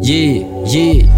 Ей.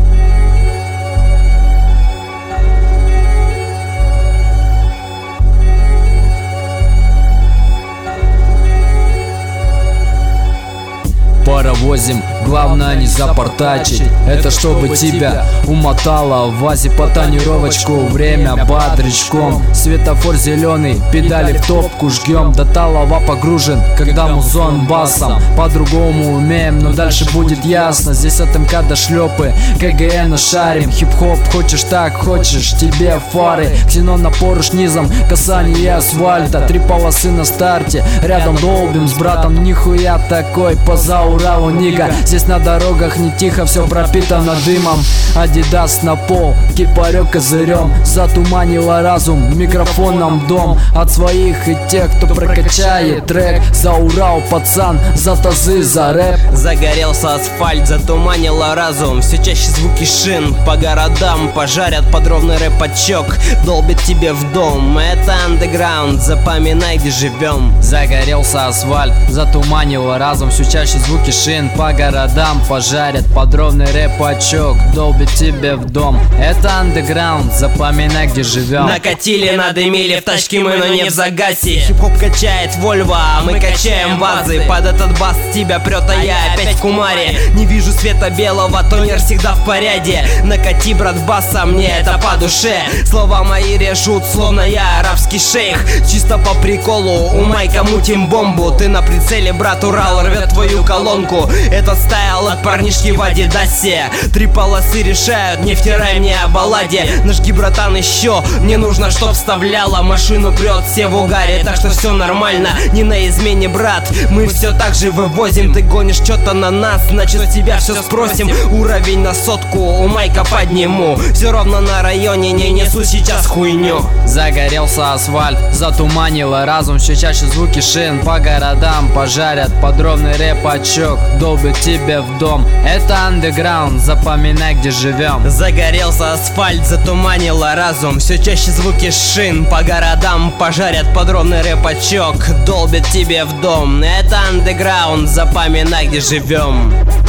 Паровозим, главное не запортачить. Это чтобы тебя умотало в вазе по тонировочку. Время бодрячком, светофор зеленый, педали в топку жгем. До талого погружен, когда музон басом. По-другому умеем, но дальше будет ясно. Здесь от МК до шлепы, КГН шарим. Хип-хоп, хочешь так, хочешь, тебе фары. Ксенон на поруч низом, касание асфальта. 3 полосы на старте, рядом долбим с братом. Нихуя такой, поза Уралу Ника. Здесь на дорогах не тихо, все пропитано дымом. Адидас на пол, кипарек козырем. Затуманила разум, микрофоном дом. От своих и тех, кто прокачает трек. За Урал, пацан, за тазы, за рэп. Загорелся асфальт, затуманила разум. Все чаще звуки шин по городам пожарят под ровный рэп-отчок. Долбит тебе в дом, это андеграунд, запоминай, где живем. Загорелся асфальт, затуманила разум. Все чаще звуки шин по городам пожарят под ровный рэп-отчок. Долбит тебе в дом, это андеграунд, запоминай, где живем. Накатили, надымили в тачке мы, но не в загасе. Хип-хоп качает Вольво, а мы качаем базы. Под этот бас тебя прет, а я опять в кумаре. Не вижу света белого, тонер всегда в порядке. Накати, брат, баса, мне это по душе. Слова мои режут, словно я арабский шейх. Чисто по приколу, у Майка мутим бомбу. Ты на прицеле, брат, Урал рвет твою колонку. Этот стайл от парнишки в Адидасе. 3 полосы решают, не втирай мне о балладе. Нажги, братан, еще, мне нужно, чтоб вставляла. Машину прет, все в угаре, так что все нормально. Не на измене, брат, мы все так же вывозим. Ты гонишь что-то на нас, значит с тебя все спросим. Уровень на 100, у Майка подниму. Все равно на районе не несу сейчас хуйню. Загорелся асфальт, затуманило разум. Все чаще звуки шин по городам пожарят под ровный рэп-отчок. Долбит тебе в дом, это андеграунд, запоминай, где живем. Загорелся асфальт, затуманило разум. Все чаще звуки шин по городам пожарят под ровный рэп-отчок. Долбит тебе в дом, это андеграунд, запоминай, где живем.